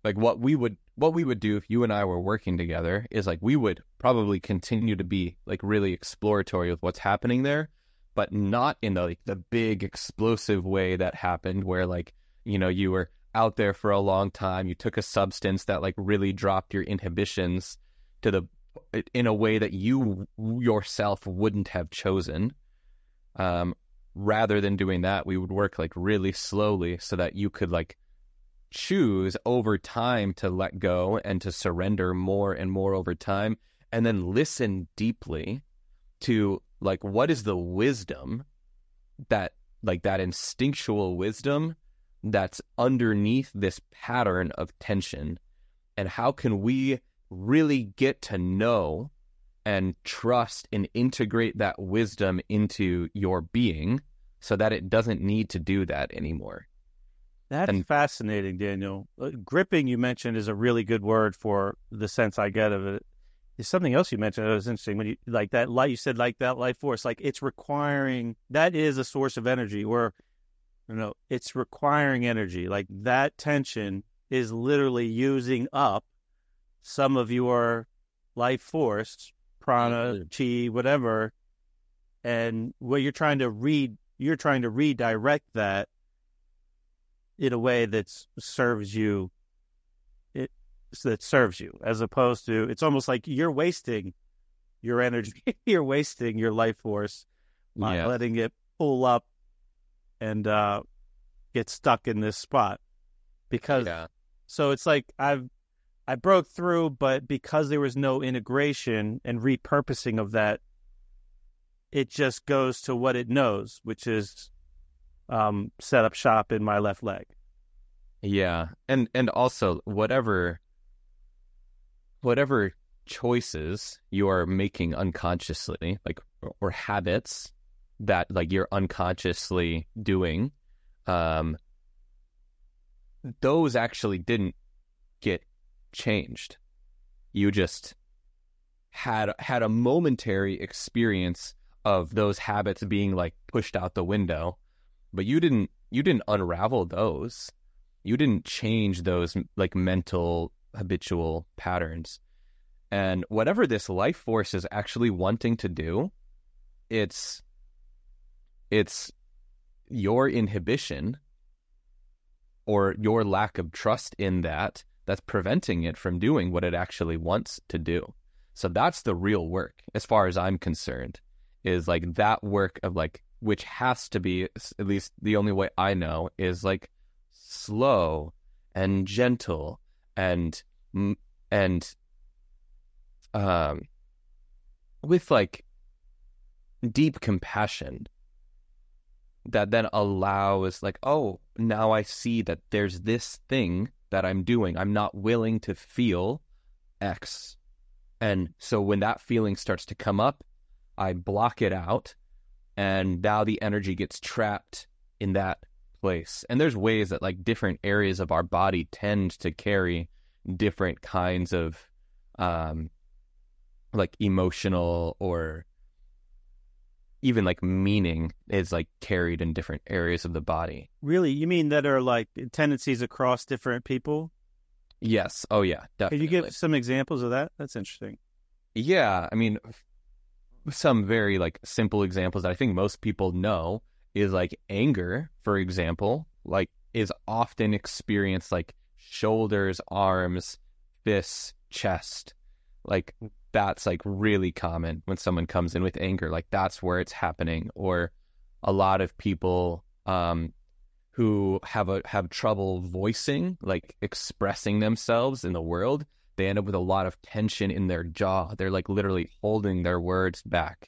like what we would do if you and I were working together is like we would probably continue to be like really exploratory with what's happening there, but not in the big explosive way that happened where like, you know, you were out there for a long time, you took a substance that like really dropped your inhibitions in a way that you yourself wouldn't have chosen. Rather than doing that, we would work like really slowly so that you could like choose over time to let go and to surrender more and more over time, and then listen deeply to like what is the wisdom that like that instinctual wisdom that's underneath this pattern of tension, and how can we really get to know and trust and integrate that wisdom into your being so that it doesn't need to do that anymore. That's fascinating, Daniel. Gripping, you mentioned, is a really good word for the sense I get of it. There's something else you mentioned that was interesting when you like that light. You said like that life force, like it's requiring. That is a source of energy, or you know, it's requiring energy. Like that tension is literally using up some of your life force, prana, chi, whatever, and what you're trying to redirect that in a way that serves you, as opposed to, it's almost like you're wasting your energy, you're wasting your life force by letting it pull up and get stuck in this spot. Because so it's like I broke through, but because there was no integration and repurposing of that, it just goes to what it knows, which is set up shop in my left leg. Yeah. And also whatever choices you are making unconsciously, like, or habits that like you're unconsciously doing, those actually didn't get changed. You just had a momentary experience of those habits being like pushed out the window, but you didn't unravel those. You didn't change those like mental habitual patterns. And whatever this life force is actually wanting to do, it's your inhibition or your lack of trust in that's preventing it from doing what it actually wants to do. So that's the real work, as far as I'm concerned, is like that work of like, which has to be, at least the only way I know, is like slow and gentle and with like deep compassion that then allows like, oh, now I see that there's this thing that I'm doing. I'm not willing to feel X. And so when that feeling starts to come up, I block it out, and now the energy gets trapped in that place. And there's ways that like different areas of our body tend to carry different kinds of like emotional or even like meaning is like carried in different areas of the body. Really? You mean that are like tendencies across different people? Yes. Oh yeah, definitely. Could you give some examples of that? That's interesting. Yeah. I mean, some very like simple examples that I think most people know is like anger, for example, like is often experienced like shoulders, arms, fists, chest. Like that's like really common when someone comes in with anger, like that's where it's happening. Or a lot of people who have trouble voicing, like expressing themselves in the world, they end up with a lot of tension in their jaw. They're like literally holding their words back.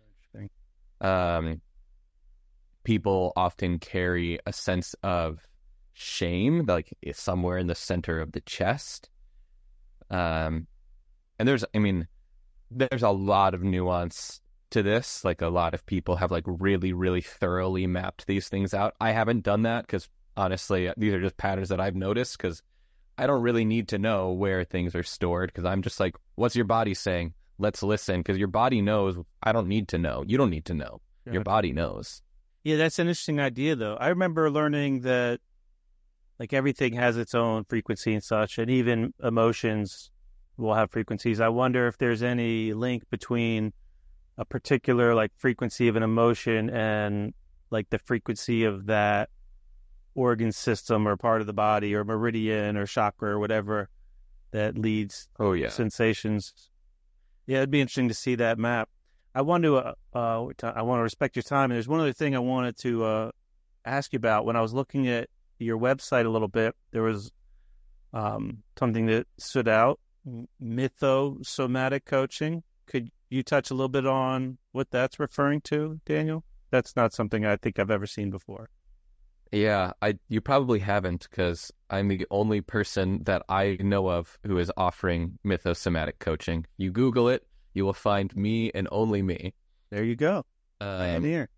People often carry a sense of shame, like it's somewhere in the center of the chest. And there's a lot of nuance to this. Like a lot of people have like really, really thoroughly mapped these things out. I haven't done that because honestly, these are just patterns that I've noticed because I don't really need to know where things are stored because I'm just like, what's your body saying? Let's listen, because your body knows. I don't need to know. You don't need to know. Your body knows. Yeah, that's an interesting idea, though. I remember learning that like everything has its own frequency and such, and even emotions will have frequencies. I wonder if there's any link between a particular like frequency of an emotion and like the frequency of that organ system or part of the body or meridian or chakra or whatever that leads sensations. Yeah, it'd be interesting to see that map. I want to respect your time. And there's one other thing I wanted to ask you about. When I was looking at your website a little bit, there was something that stood out: mythosomatic coaching. Could you touch a little bit on what that's referring to, Daniel? That's not something I think I've ever seen before. Yeah, you probably haven't, because I'm the only person that I know of who is offering mythosomatic coaching. You Google it, you will find me and only me. There you go. I'm here.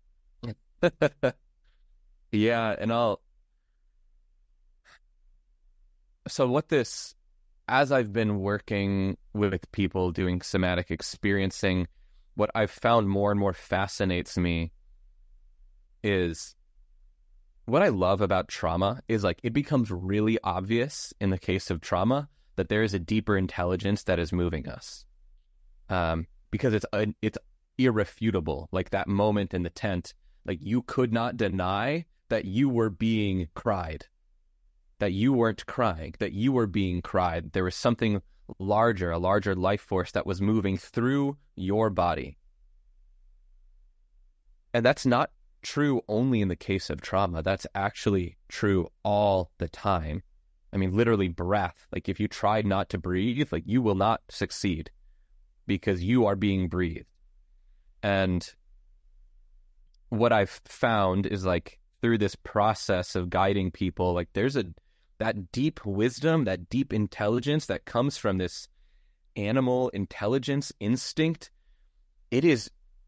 Yeah, and as I've been working with people doing somatic experiencing, what I've found more and more fascinates me is what I love about trauma is like it becomes really obvious in the case of trauma that there is a deeper intelligence that is moving us, because it's irrefutable. Like that moment in the tent, like you could not deny that you were being cried, that you weren't crying, that you were being cried. There was something larger, a larger life force that was moving through your body, and that's not true only in the case of trauma. That's actually true all the time. I mean, literally breath. Like if you try not to breathe, like you will not succeed because you are being breathed. And what I've found is like through this process of guiding people, like there's that deep wisdom, that deep intelligence that comes from this animal intelligence instinct. It is,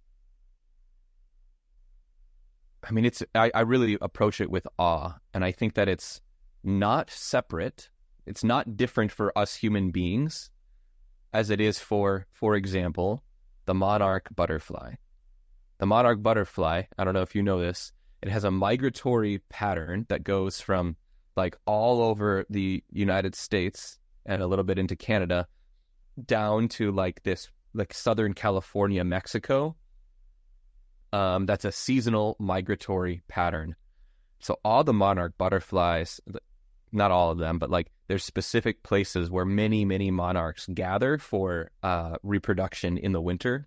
I mean, I really approach it with awe, and I think that it's not separate. It's not different for us human beings as it is for example, the monarch butterfly. The monarch butterfly, I don't know if you know this, it has a migratory pattern that goes from like all over the United States and a little bit into Canada down to like this, like Southern California, Mexico. That's a seasonal migratory pattern. So all the monarch butterflies, not all of them, but like there's specific places where many, many monarchs gather for reproduction in the winter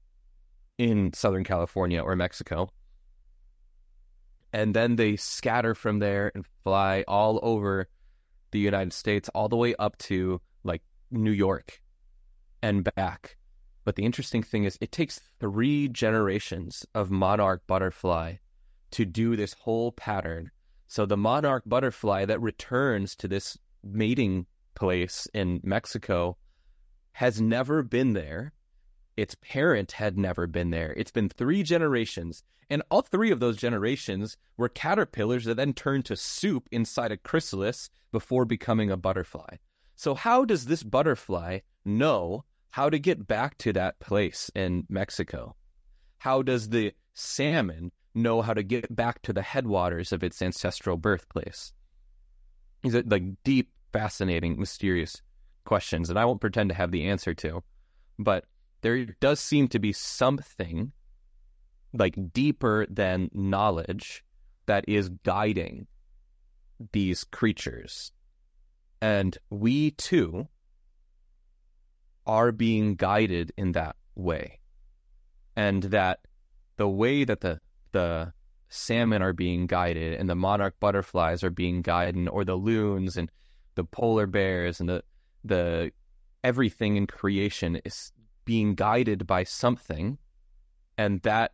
in Southern California or Mexico. And then they scatter from there and fly all over the United States, all the way up to like New York and back. But the interesting thing is it takes 3 generations of monarch butterfly to do this whole pattern. So the monarch butterfly that returns to this mating place in Mexico has never been there. Its parent had never been there. It's been 3 generations. And all 3 of those generations were caterpillars that then turned to soup inside a chrysalis before becoming a butterfly. So how does this butterfly know how to get back to that place in Mexico? How does the salmon know how to get back to the headwaters of its ancestral birthplace? These are like deep, fascinating, mysterious questions, and I won't pretend to have the answer to, but there does seem to be something like deeper than knowledge that is guiding these creatures. And we too are being guided in that way. And that the way that the salmon are being guided and the monarch butterflies are being guided, or the loons and the polar bears and the everything in creation is being guided by something. And that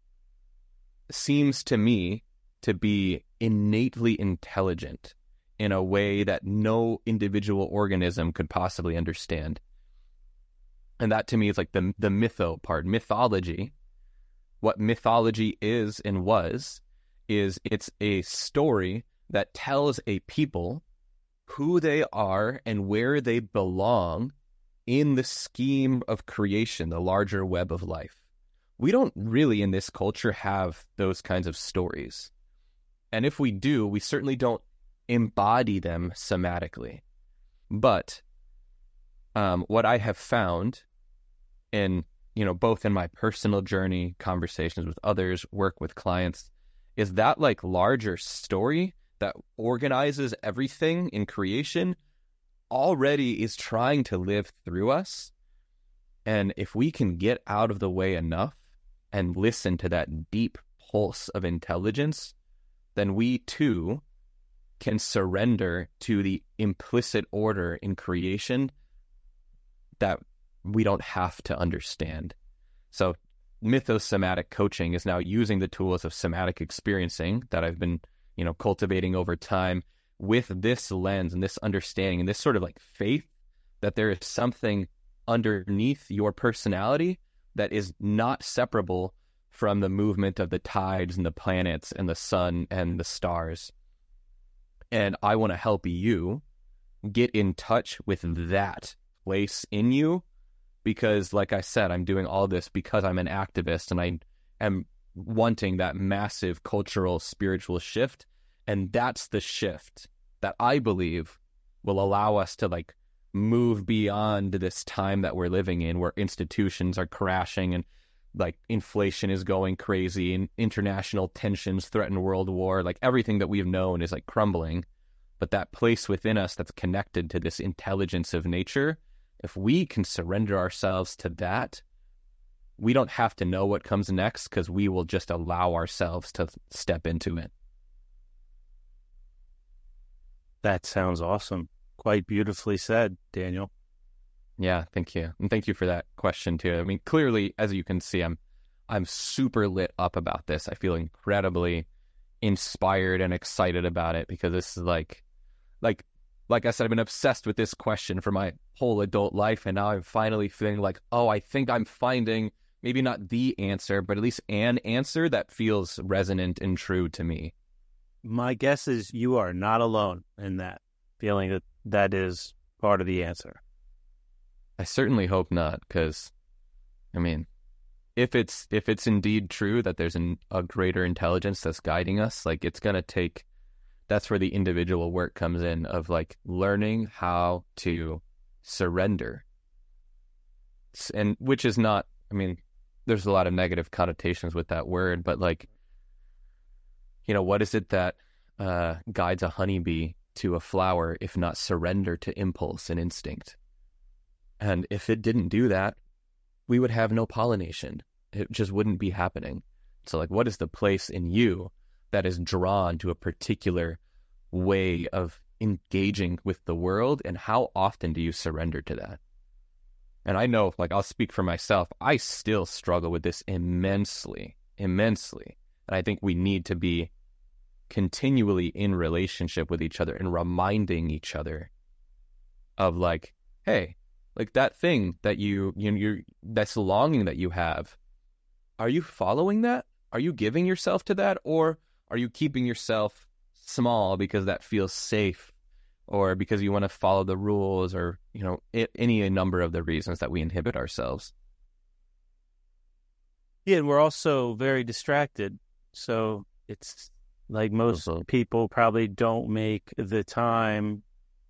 seems to me to be innately intelligent in a way that no individual organism could possibly understand. And that to me is like the mytho part. Mythology, what mythology is and was, is it's a story that tells a people who they are and where they belong in the scheme of creation, the larger web of life. We don't really in this culture have those kinds of stories. And if we do, we certainly don't embody them somatically. But what I have found in, both in my personal journey, conversations with others, work with clients, is that like larger story that organizes everything in creation already is trying to live through us. And if we can get out of the way enough and listen to that deep pulse of intelligence, then we too can surrender to the implicit order in creation that we don't have to understand. So mythosomatic coaching is now using the tools of somatic experiencing that I've been, cultivating over time with this lens and this understanding and this sort of like faith that there is something underneath your personality that is not separable from the movement of the tides and the planets and the sun and the stars. And I want to help you get in touch with that place in you, because like I said, I'm doing all this because I'm an activist and I am wanting that massive cultural, spiritual shift. And that's the shift that I believe will allow us to like move beyond this time that we're living in, where institutions are crashing and like inflation is going crazy and international tensions threaten world war. Like everything that we've known is like crumbling. But that place within us that's connected to this intelligence of nature, if we can surrender ourselves to that, we don't have to know what comes next, because we will just allow ourselves to step into it. That sounds awesome. Quite beautifully said, Daniel. Yeah, thank you. And thank you for that question too. I mean, clearly, as you can see, I'm super lit up about this. I feel incredibly inspired and excited about it, because this is like I said, I've been obsessed with this question for my whole adult life, and now I'm finally feeling like, oh, I think I'm finding maybe not the answer, but at least an answer that feels resonant and true to me. My guess is you are not alone in that feeling that that is part of the answer. I certainly hope not, because, I mean, if it's indeed true that there's a greater intelligence that's guiding us, like it's going to take, that's where the individual work comes in, of like learning how to surrender. And which is not, I mean, there's a lot of negative connotations with that word, but like, what is it that guides a honeybee to a flower if not surrender to impulse and instinct? And if it didn't do that, we would have no pollination. It just wouldn't be happening. So like, what is the place in you that is drawn to a particular way of engaging with the world, and how often do you surrender to that? And I know, like, I'll speak for myself, I still struggle with this immensely. And I think we need to be continually in relationship with each other and reminding each other of like, hey, like that thing that you that's longing that you have, are you following that? Are you giving yourself to that? Or are you keeping yourself small because that feels safe, or because you want to follow the rules, or, any number of the reasons that we inhibit ourselves? Yeah, and we're also very distracted. So it's like most people probably don't make the time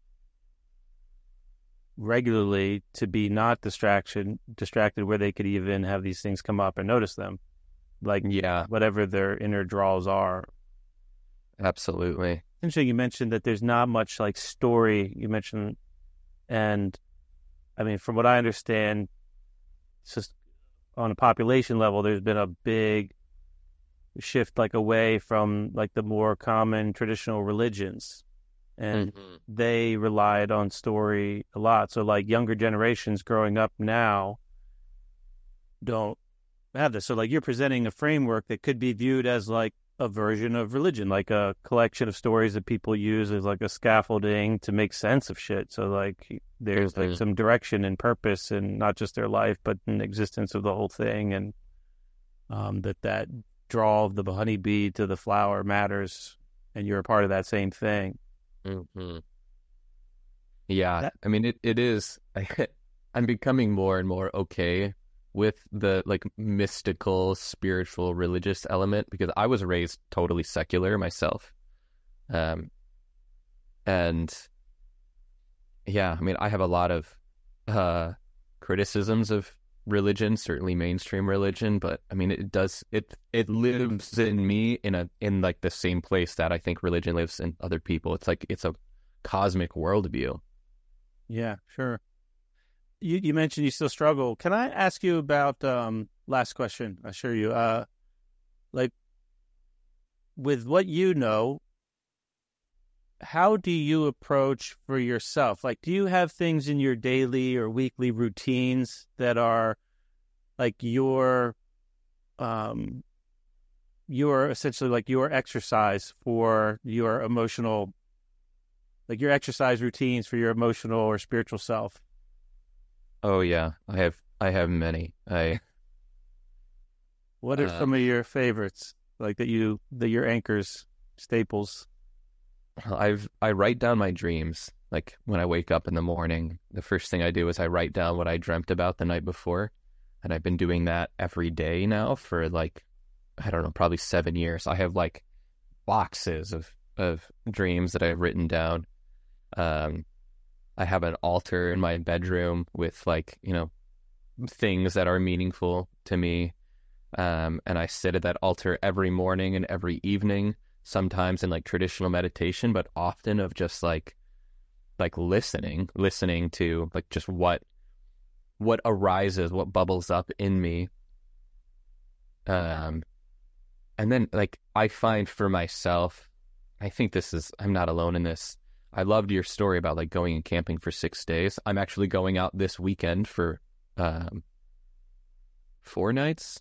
regularly to be not distracted where they could even have these things come up and notice them. Like, yeah, whatever their inner draws are. Absolutely. Interesting. You mentioned that there's not much like story you mentioned. And I mean, from what I understand, it's just on a population level, there's been a big shift like away from like the more common traditional religions. And they relied on story a lot. So like younger generations growing up now don't have this. So like you're presenting a framework that could be viewed as like a version of religion, like a collection of stories that people use as like a scaffolding to make sense of shit. So like there's like some direction and purpose in not just their life, but in existence of the whole thing. And that draw of the honeybee to the flower matters, and you're a part of that same thing. Yeah, I mean, it is. I'm becoming more and more okay with the like mystical, spiritual, religious element, because I was raised totally secular myself. And yeah, I mean, I have a lot of criticisms of religion, certainly mainstream religion, but I mean, it lives in me in like the same place that I think religion lives in other people. It's like it's a cosmic worldview. Yeah, sure. You mentioned you still struggle. Can I ask you about last question? I assure you. Like with what you know, how do you approach for yourself? Like, do you have things in your daily or weekly routines that are like your essentially like your exercise for your emotional, like your exercise routines for your emotional or spiritual self? Oh yeah, I have many. What are some of your favorites, like that your anchors, staples? I write down my dreams. Like when I wake up in the morning, the first thing I do is I write down what I dreamt about the night before. And I've been doing that every day now for like, I don't know, probably 7 years. I have like boxes of dreams that I've written down. I have an altar in my bedroom with like, you know, things that are meaningful to me. And I sit at that altar every morning and every evening, sometimes in like traditional meditation, but often of just like listening to like just what arises, what bubbles up in me. And then like I find for myself, I think I'm not alone in this. I loved your story about like going and camping for 6 days. I'm actually going out this weekend for 4 nights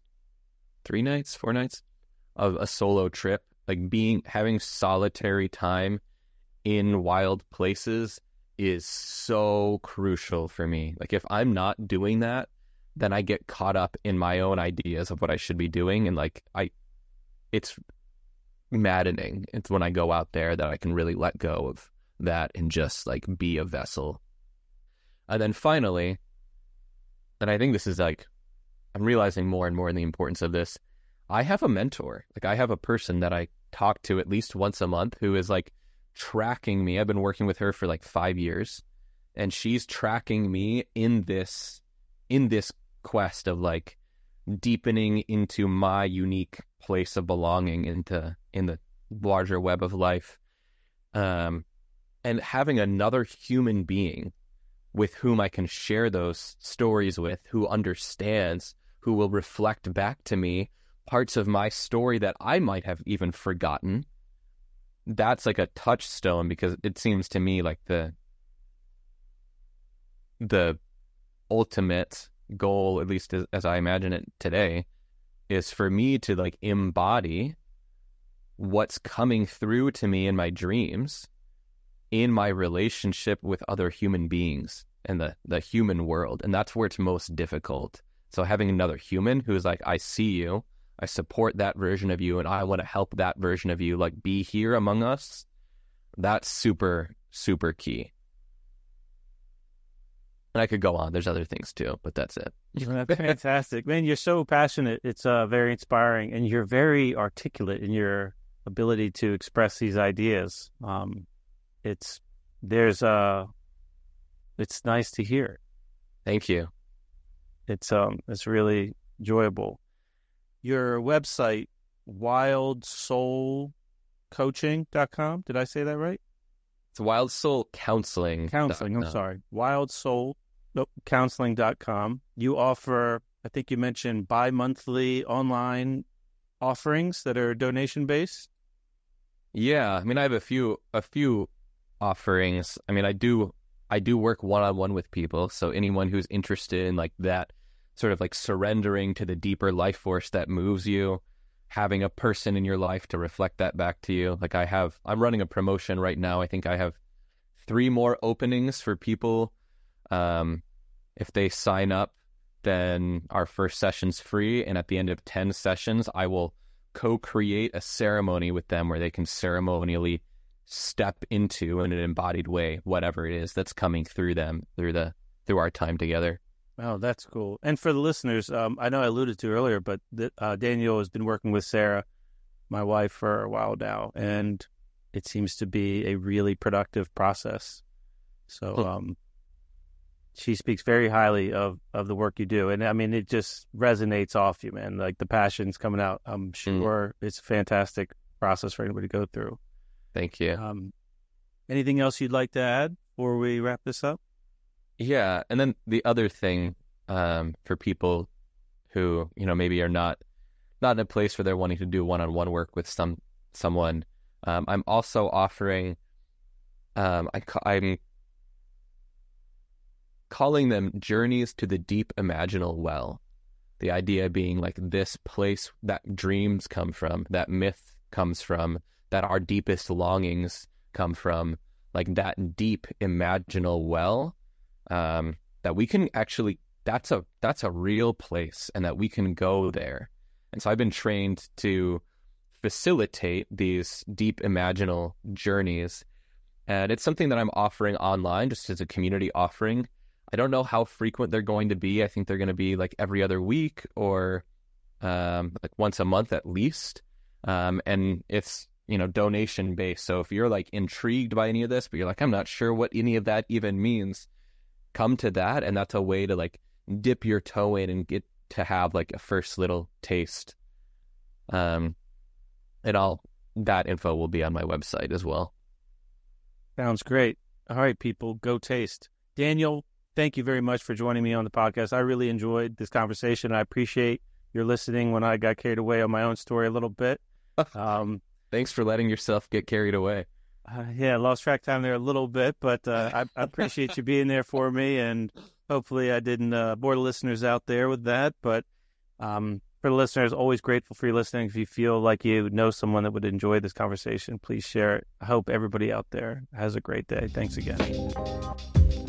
of a solo trip, like having solitary time in wild places is so crucial for me. Like if I'm not doing that, then I get caught up in my own ideas of what I should be doing. And like it's maddening. It's when I go out there that I can really let go of that and just like be a vessel. And then finally, and I think this is like, I'm realizing more and more in the importance of this. I have a mentor. Like I have a person that I talk to at least once a month who is like tracking me. I've been working with her for like 5 years, and she's tracking me in this quest of like deepening into my unique place of belonging in the larger web of life. And having another human being with whom I can share those stories with, who understands, who will reflect back to me parts of my story that I might have even forgotten. That's like a touchstone, because it seems to me like the ultimate goal, at least as I imagine it today, is for me to like embody what's coming through to me in my dreams in my relationship with other human beings and the human world. And that's where it's most difficult. So having another human who's like, I see you, I support that version of you, and I want to help that version of you like be here among us, that's super, super key. And I could go on. There's other things too, but that's it. That's fantastic. Man, you're so passionate. It's very inspiring, and you're very articulate in your ability to express these ideas. It's nice to hear. Thank you. It's really enjoyable. Your website, wildsoulcoaching.com. Did I say that right? It's Wild Soul Counseling. Counseling, I'm sorry. Counseling.com. You offer, I think you mentioned, bi-monthly online offerings that are donation-based. Yeah, I mean, I have a few offerings. I mean, I do work one-on-one with people. So anyone who's interested in like that sort of like surrendering to the deeper life force that moves you, having a person in your life to reflect that back to you. Like I'm running a promotion right now. I think I have 3 more openings for people. If they sign up, then our first session's free. And at the end of 10 sessions, I will co-create a ceremony with them where they can ceremonially step into in an embodied way whatever it is that's coming through them through our time together. Oh, that's cool. And for the listeners, I know I alluded to earlier, but Daniel has been working with Sarah, my wife, for a while now, and it seems to be a really productive process. So she speaks very highly of the work you do. And I mean, it just resonates off you, man. Like the passion's coming out. I'm sure it's a fantastic process for anybody to go through. Thank you. Anything else you'd like to add before we wrap this up? Yeah. And then the other thing, for people who, maybe are not in a place where they're wanting to do one-on-one work with someone, I'm also offering, I'm calling them journeys to the deep imaginal well. The idea being like this place that dreams come from, that myth comes from, that our deepest longings come from, like that deep imaginal well, that we can actually, that's a real place, and that we can go there. And so I've been trained to facilitate these deep imaginal journeys, and it's something that I'm offering online just as a community offering. I don't know how frequent they're going to be. I think they're going to be like every other week or like once a month at least. And it's, donation based. So if you're like intrigued by any of this, but you're like, I'm not sure what any of that even means, come to that. And that's a way to like dip your toe in and get to have like a first little taste. And that info will be on my website as well. Sounds great. All right, people, go taste. Daniel, thank you very much for joining me on the podcast. I really enjoyed this conversation. I appreciate your listening when I got carried away on my own story a little bit. Thanks for letting yourself get carried away. Yeah, lost track time there a little bit, but I appreciate you being there for me, and hopefully I didn't bore the listeners out there with that. But for the listeners, always grateful for you listening. If you feel like you know someone that would enjoy this conversation, please share it. I hope everybody out there has a great day. Thanks again.